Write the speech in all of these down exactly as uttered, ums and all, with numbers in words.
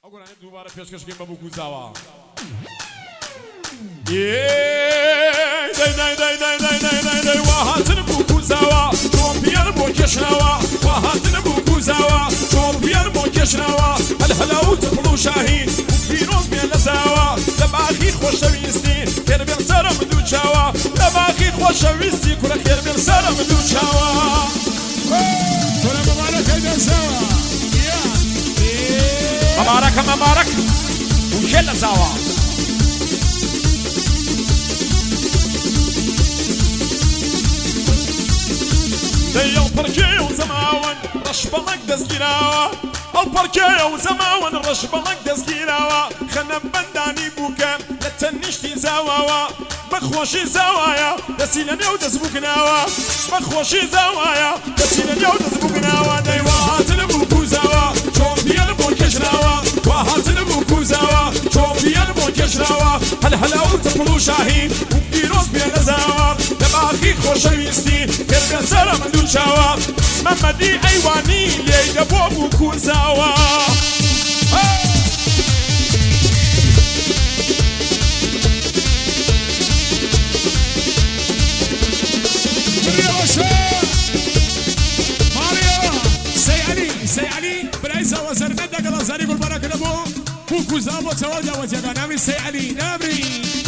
أقول أنا دوباره پیشکش کنم با بوکوزاوا. یه دای دای دای دای دای دای دای دای وهاتن بوکوزاوا چوبیان موکشناوا وهاتن بوکوزاوا چوبیان موکشناوا هل هلاوت بلو شاهین فیروز بین لزاوا لباخی خوشویستی کربن سرم دوچاوا لباخی خوشویستی کل کربن سرم دوچاوا. كل مبارك هيدا سوا مبارك مبارك وجل زوا. ديال بركي وزماون رش بلك دزكيراوا البركي وزماون رش بلك دزكيراوا خنا بنداني بوكا لتنشتي زواوا بخوشي زوايا دسيلني ودزبوكناوا بخوشي زوايا دسيلني ودزبوكناوا ديوات البوكو زوا شوفي البوكشناوا وهات البوكو زوا شوفي البوكشناوا هل هلا وتقولوا شاهين وبيروز بين زوا لباخي خوشويستي كربن سرم دوچاوا محمدي ايواني ليدبو بوكو زوا. سي علي برئيسة وزرنا دقل زاري قول برا كلبو بوكو زابو تواجه وجهة نامري سي علي نامري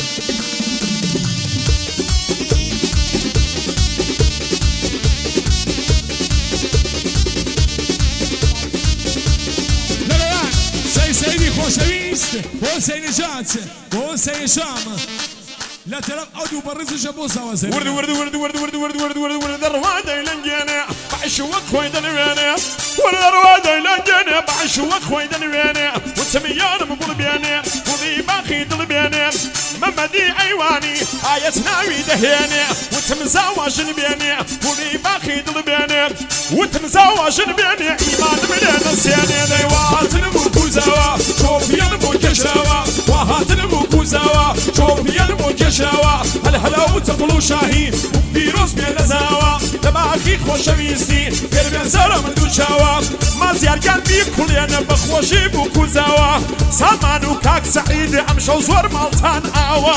لا لا لا سي سيدي خوشويست هو سي نجات هو سي شام لا ترى أودو برز جبوسة وزرنا ورد ورد ورد ورد ورد ورد ورد ورد ورد الرواد يلنجينا بعشوق خويدن ويني ورد الرواد يلنجينا بعشوق خويدن ويني والسميان مبول بيني وذي باخي دل بيني محمدي ايواني آية ناوي دهيني وتمزاواجن بيني وذي باخي دل بيني وتمزاواجن بيني ايمان من نسيني ديوات نبوكو زوا شوفي نبوكو شوا وهات نبوكو زوا شوفي نبوكو شوا هل هلا وتقولوا شاهين وبيروز بين لزاوا لباخي خوشويستي كربن سرم دوچاوا ما زيار قلبي كل انا بخوشي بوكو زوا سلمان وكاك سعيد امشو زور مالتان اوا.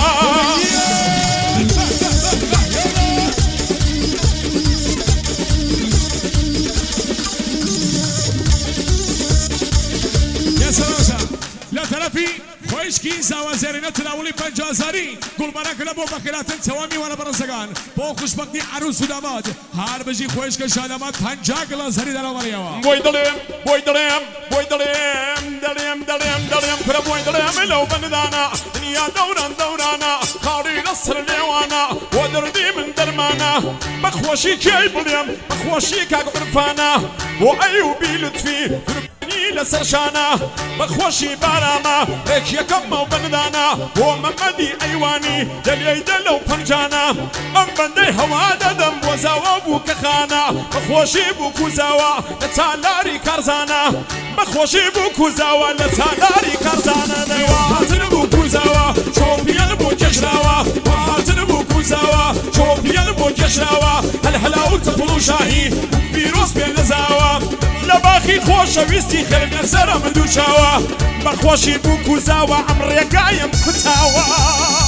يا سلام لا تلفي خويش كيسا وزيرينات الاولي بنجازاري قول براك لبو بخيرات سوامي وانا برزقان بو خوش بقدي عروس وداماد هار بجي خويش كشادامات بنجاك لازاري دارو مريوا بوي دليم بوي دليم بوي دليم دليم دليم دليم كره بوي دليم لو بندانا دنيا دوران دورانا خاري نصر ليوانا ودردي من درمانا بخوشي كي بليم بخوشي كاك عرفانا وايوبي لطفي لسرشانا بخوشي باراما ليك يا كم وبندانا ومحمدي ايواني دلي دلو بنجانا ام بندي هوا دم وزاوا بوك خانا بخوشي بوكو زاوا لتالاري كارزانا بخوشي بوكو زاوا لتالاري كارزانا ديوات بوكو زاوا شوفي البوكشراوا وهات بوكو زاوا شوفي البوكشراوا هل هلا وتقولوا شاهين فيروز بين زاوا لباخي خوشويستي خربن سرم دوچاوا بخوشي بوكو زاوا عمري قايم كتاوا.